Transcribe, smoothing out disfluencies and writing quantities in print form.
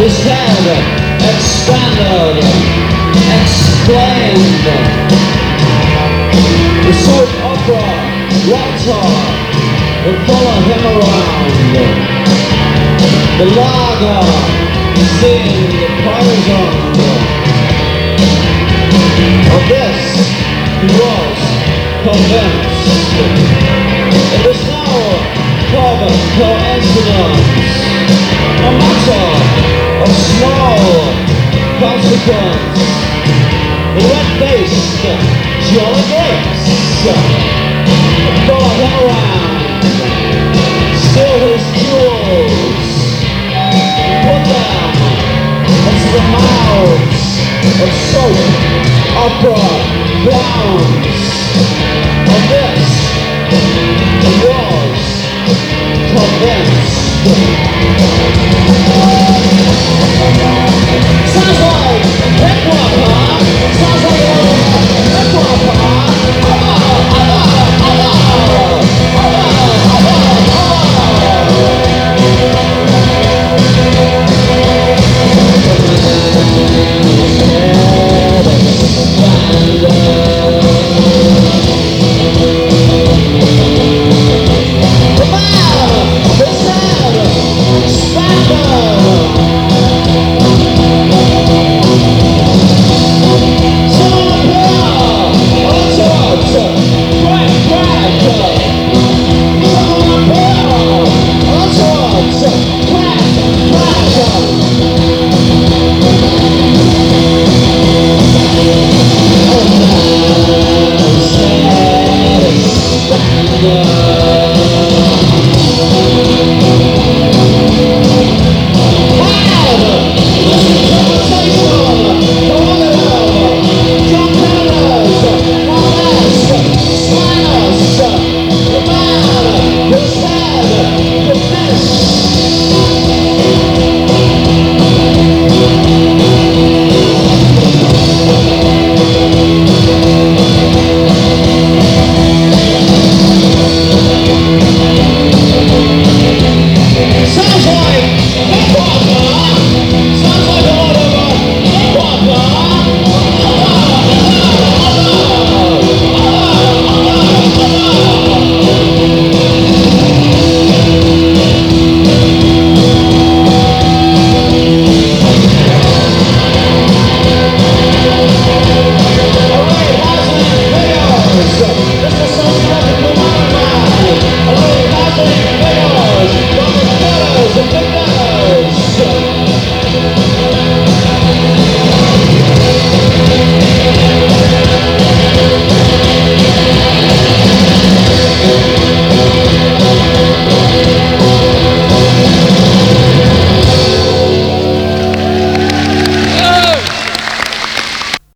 his head expanded, explained. The soap opera writer would follow him around. The lager seemed poisoned. Of this he was convinced. It was no carbon coincidence, no matter of small consequence. The red-faced jolly grapes follow him around, steal his jewels, put them into the mouths of soap opera clowns. Of this he was convinced. Sounds like hip-hop, huh? Sounds like hip-hop, huh? Sounds like